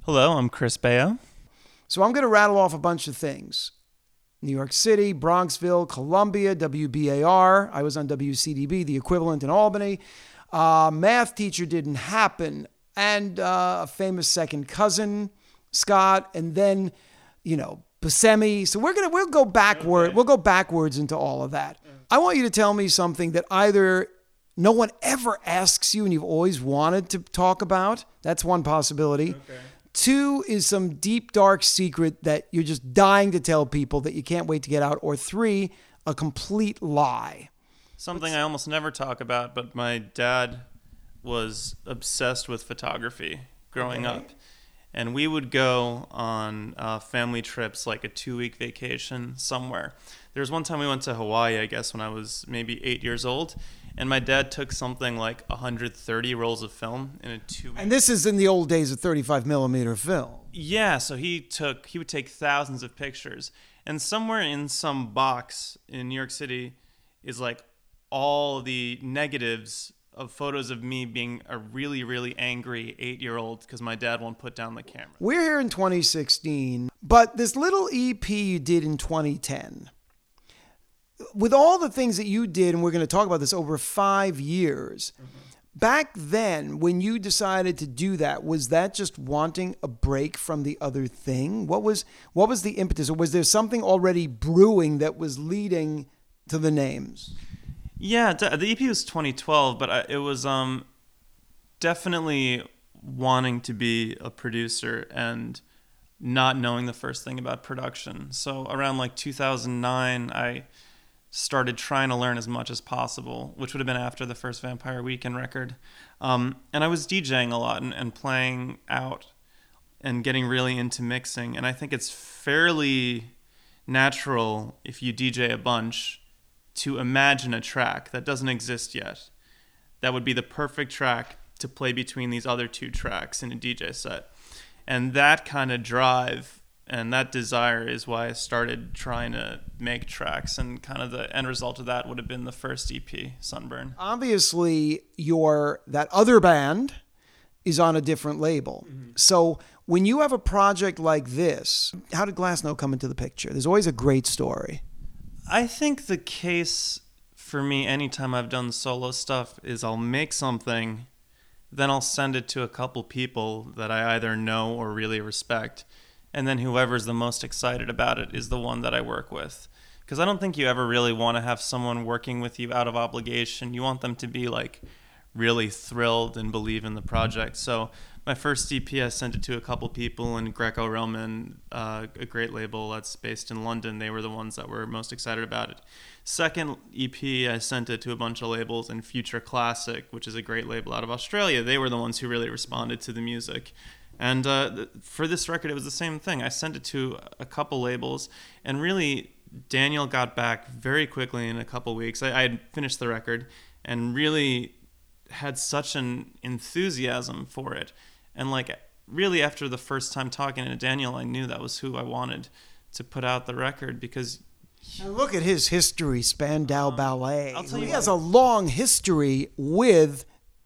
Hello, I'm Chris Baio. So I'm going to rattle off a bunch of things. New York City, Bronxville, Columbia, WBAR. I was on WCDB, the equivalent in Albany. Math teacher didn't happen. And a famous second cousin, Scott. And then, Buscemi. So we'll go backward. Okay. We'll go backwards into all of that. I want you to tell me something that either no one ever asks you and you've always wanted to talk about. That's one possibility. Okay. 2 is some deep, dark secret that you're just dying to tell people that you can't wait to get out. Or 3, a complete lie. Something I almost never talk about, but my dad was obsessed with photography growing up. And we would go on family trips, like a 2-week vacation somewhere. There was one time we went to Hawaii, I guess, when I was maybe 8 years old. And my dad took something like 130 rolls of film in a 2-week. And this is in the old days of 35 millimeter film. Yeah, so he would take thousands of pictures. And somewhere in some box in New York City is like all the negatives of photos of me being a really, really angry 8-year-old because my dad won't put down the camera. We're here in 2016, but this little EP you did in 2010, with all the things that you did, and we're going to talk about this over 5 years, back then when you decided to do that, was that just wanting a break from the other thing? What was the impetus, or was there something already brewing that was leading to the names? Yeah, the EP was 2012, but it was definitely wanting to be a producer and not knowing the first thing about production. So around like 2009, I started trying to learn as much as possible, which would have been after the first Vampire Weekend record. And I was DJing a lot and playing out and getting really into mixing. And I think it's fairly natural if you DJ a bunch to imagine a track that doesn't exist yet. That would be the perfect track to play between these other 2 tracks in a DJ set. And that kind of drive and that desire is why I started trying to make tracks, and kind of the end result of that would have been the first EP, Sunburn. Obviously, that other band is on a different label. Mm-hmm. So when you have a project like this, how did Glassnote come into the picture? There's always a great story. I think the case for me anytime I've done solo stuff is I'll make something, then I'll send it to a couple people that I either know or really respect. And then whoever's the most excited about it is the one that I work with. Because I don't think you ever really want to have someone working with you out of obligation. You want them to be like really thrilled and believe in the project. So my first EP, I sent it to a couple people, and Greco-Roman, a great label that's based in London, they were the ones that were most excited about it. Second EP, I sent it to a bunch of labels, and Future Classic, which is a great label out of Australia, they were the ones who really responded to the music. And for this record, it was the same thing. I sent it to a couple labels, and really, Daniel got back very quickly in a couple weeks. I had finished the record and really had such an enthusiasm for it. And like, really after the first time talking to Daniel, I knew that was who I wanted to put out the record, because... And look at his history, Spandau Ballet. He has a long history with...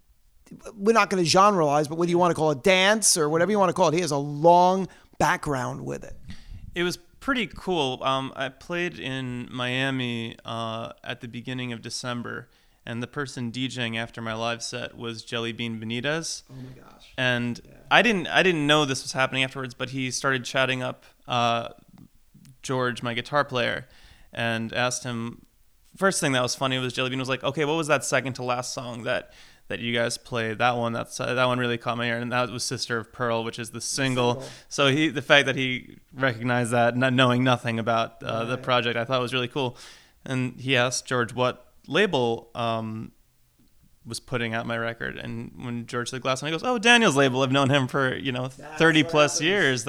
We're not going to generalize, but whether you want to call it dance or whatever you want to call it, he has a long background with it. It was pretty cool. I played in Miami at the beginning of December, and the person DJing after my live set was Jelly Bean Benitez. Oh my gosh! And yeah. I didn't know this was happening afterwards, but he started chatting up George, my guitar player, and asked him. First thing that was funny was Jelly Bean was like, "Okay, what was that second to last song that you guys played? That one really caught my ear." And that was Sister of Pearl, which is the single. So the fact that he recognized that, not knowing nothing about the project, I thought was really cool. And he asked George what label was putting out my record. And when George said Glassnote, he goes, "Oh, Daniel's label. I've known him for 30 plus years."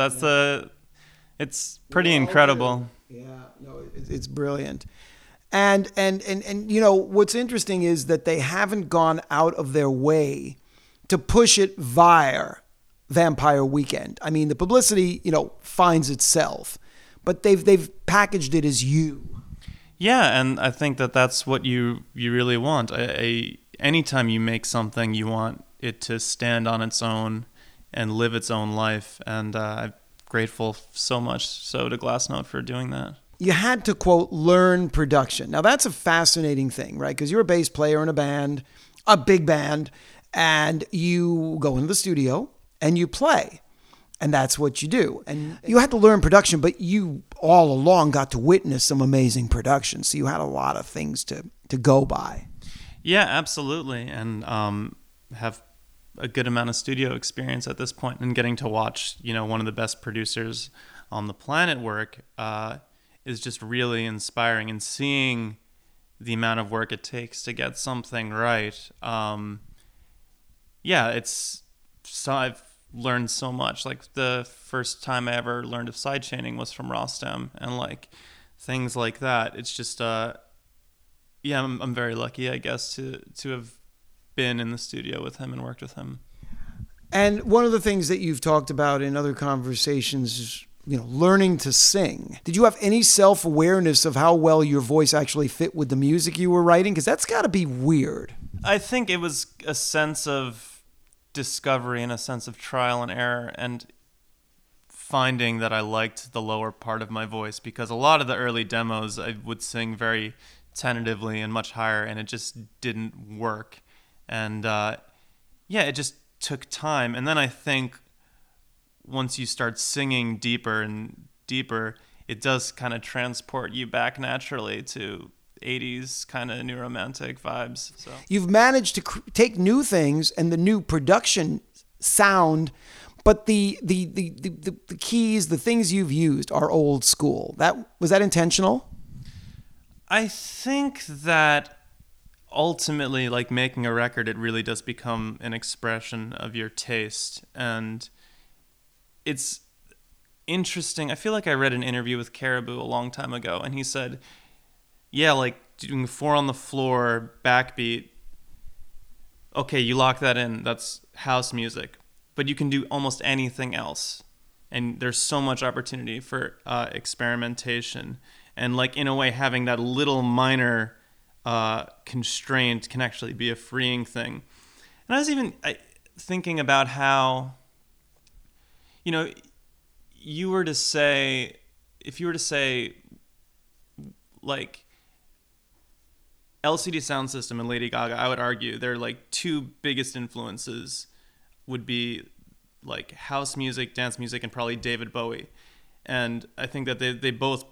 It's pretty incredible. Yeah, no, it's brilliant. And what's interesting is that they haven't gone out of their way to push it via Vampire Weekend. I mean, the publicity, finds itself, but they've packaged it as you. Yeah, and I think that's what you really want. Anytime you make something, you want it to stand on its own and live its own life. And I'm grateful so much so to Glassnote for doing that. You had to, quote, learn production. Now, that's a fascinating thing, right? Because you're a bass player in a band, a big band, and you go into the studio and you play. And that's what you do. And you had to learn production, but you all along got to witness some amazing production. So you had a lot of things to go by. Yeah, absolutely. And have a good amount of studio experience at this point, and getting to watch, one of the best producers on the planet work is just really inspiring, and seeing the amount of work it takes to get something right. I've learned so much. Like the first time I ever learned of sidechaining was from Rostam, and like things like that. It's just I'm very lucky, I guess, to have been in the studio with him and worked with him. And one of the things that you've talked about in other conversations is, learning to sing. Did you have any self-awareness of how well your voice actually fit with the music you were writing? Because that's got to be weird. I think it was a sense of discovery and a sense of trial and error, and finding that I liked the lower part of my voice, because a lot of the early demos I would sing very tentatively and much higher, and it just didn't work. And it just took time. And then I think once you start singing deeper and deeper, it does kind of transport you back naturally to 80s kind of new romantic vibes. So you've managed to take new things and the new production sound, but the keys, the things you've used are old school. Was that intentional? I think that ultimately, like making a record, it really does become an expression of your taste. And it's interesting. I feel like I read an interview with Caribou a long time ago, and he said, like doing 4 on the floor backbeat, okay, you lock that in, that's house music, but you can do almost anything else. And there's so much opportunity for experimentation. And like, in a way, having that little minor constraint can actually be a freeing thing. And I was even thinking about how, if you were to say like LCD Sound System and Lady Gaga, I would argue their like 2 biggest influences would be like house music, dance music, and probably David Bowie. And I think that they both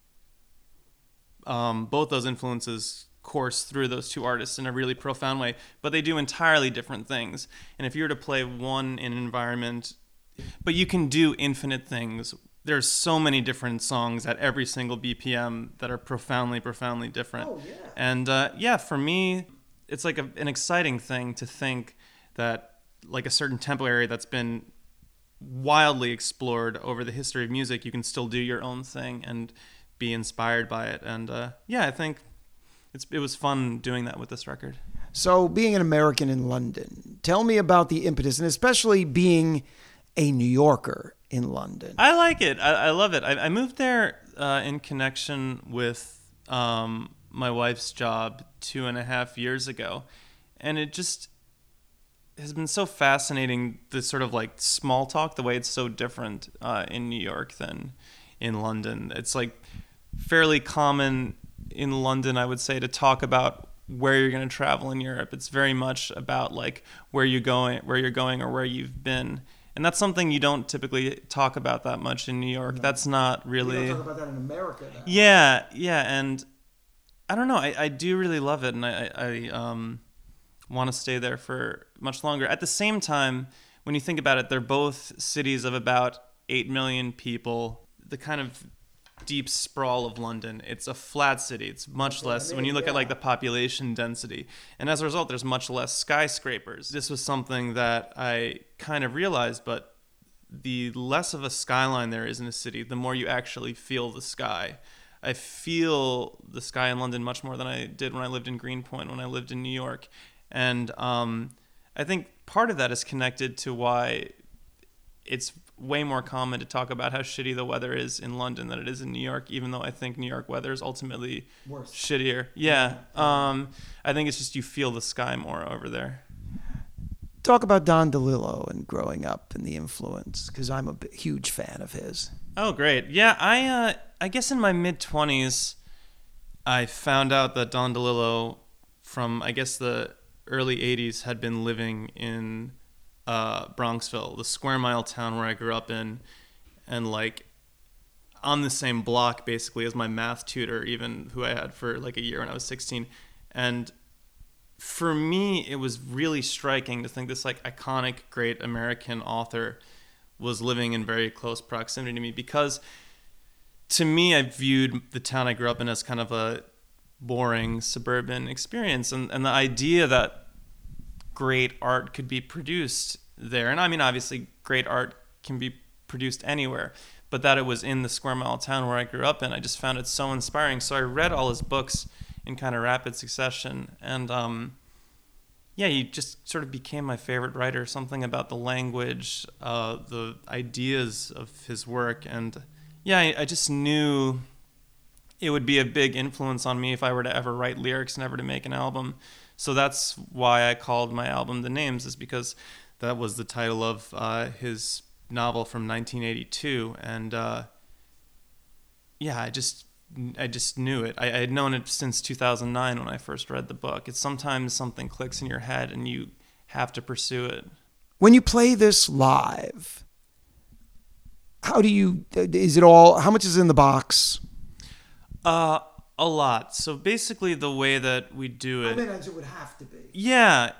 those influences course through those 2 artists in a really profound way, but they do entirely different things. And if you were to play one in an environment, but you can do infinite things. There's so many different songs at every single BPM that are profoundly different. Oh, yeah. And for me, it's like an exciting thing to think that like a certain tempo area that's been wildly explored over the history of music, you can still do your own thing and be inspired by it. And I think it was fun doing that with this record. So being an American in London, tell me about the impetus, and especially being a New Yorker in London. I like it. I love it. I moved there in connection with my wife's job 2.5 years ago. And it just has been so fascinating, this sort of like small talk, the way it's so different in New York than in London. It's like fairly common in London, I would say, to talk about where you're going to travel in Europe. It's very much about like where you're going or where you've been. And that's something you don't typically talk about that much in New York. No. That's not really... You don't talk about that in America, though. Yeah, and I don't know. I do really love it, and I want to stay there for much longer. At the same time, when you think about it, they're both cities of about 8 million people. The kind of deep sprawl of London, it's a flat city. It's much less when you look at like the population density, and as a result there's much less skyscrapers. This was something that I kind of realized, but the less of a skyline there is in a city, the more you actually feel the sky. I feel the sky in London much more than I did when I lived in Greenpoint, when I lived in New York. And I think part of that is connected to why it's way more common to talk about how shitty the weather is in London than it is in New York, even though I think New York weather is ultimately worse. Shittier. Yeah. I think it's just you feel the sky more over there. Talk about Don DeLillo and growing up and the influence, because I'm a huge fan of his. Oh, great. Yeah, I guess in my mid-20s, I found out that Don DeLillo from, I guess, the early 80s had been living in Bronxville, the square mile town where I grew up in, and like on the same block basically as my math tutor, even who I had for like a year when I was 16. And for me, it was really striking to think this like iconic, great American author was living in very close proximity to me, because to me, I viewed the town I grew up in as kind of a boring suburban experience. And the idea that great art could be produced there, and I mean, obviously, great art can be produced anywhere, but that it was in the square mile town where I grew up in, I just found it so inspiring. So I read all his books in kind of rapid succession, and yeah, he just sort of became my favorite writer. Something about the language, the ideas of his work, and yeah, I just knew it would be a big influence on me if I were to ever write lyrics and ever to make an album. So that's why I called my album The Names, is because that was the title of his novel from 1982, and yeah, I just knew it. I had known it since 2009 when I first read the book. It's sometimes something clicks in your head and you have to pursue it. When you play this live, how much is in the box? A lot. So basically the way that we do it... I mean, as it would have to be. Yeah.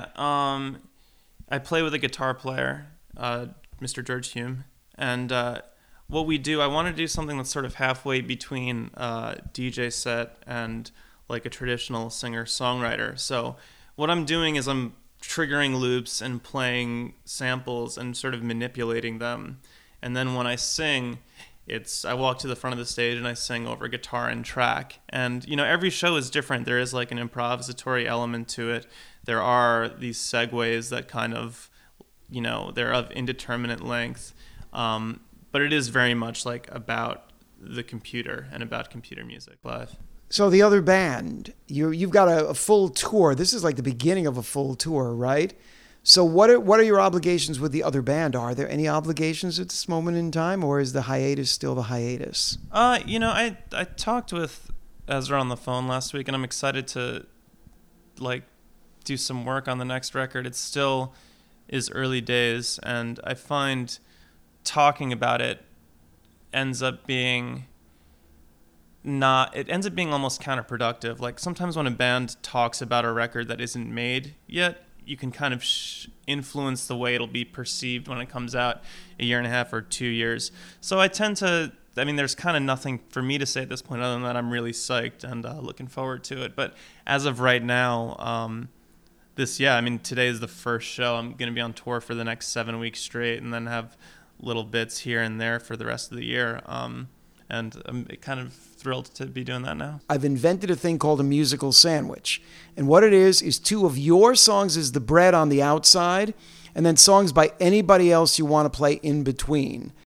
I play with a guitar player, Mr. George Hume, and what we do, I want to do something that's sort of halfway between DJ set and like a traditional singer-songwriter. So what I'm doing is I'm triggering loops and playing samples and sort of manipulating them. And then when I sing, I walk to the front of the stage and I sing over guitar and track. And, you know, every show is different. There is like an improvisatory element to it. There are these segues that kind of, you know, they're of indeterminate length. But it is very much like about the computer and about computer music live. So the other band, you've got a full tour. This is like the beginning of a full tour, right? So what are your obligations with the other band? Are there any obligations at this moment in time, or is the hiatus still the hiatus? You know, I talked with Ezra on the phone last week, and I'm excited to like do some work on the next record. It still is early days, and I find talking about it ends up being almost counterproductive. Like sometimes when a band talks about a record that isn't made yet, you can kind of influence the way it'll be perceived when it comes out a year and a half or 2 years. So there's kind of nothing for me to say at this point other than that I'm really psyched and looking forward to it. But as of right now, today is the first show. I'm going to be on tour for the next 7 weeks straight, and then have little bits here and there for the rest of the year. And I'm kind of thrilled to be doing that now. I've invented a thing called a musical sandwich. And what it is 2 of your songs is the bread on the outside, and then songs by anybody else you want to play in between.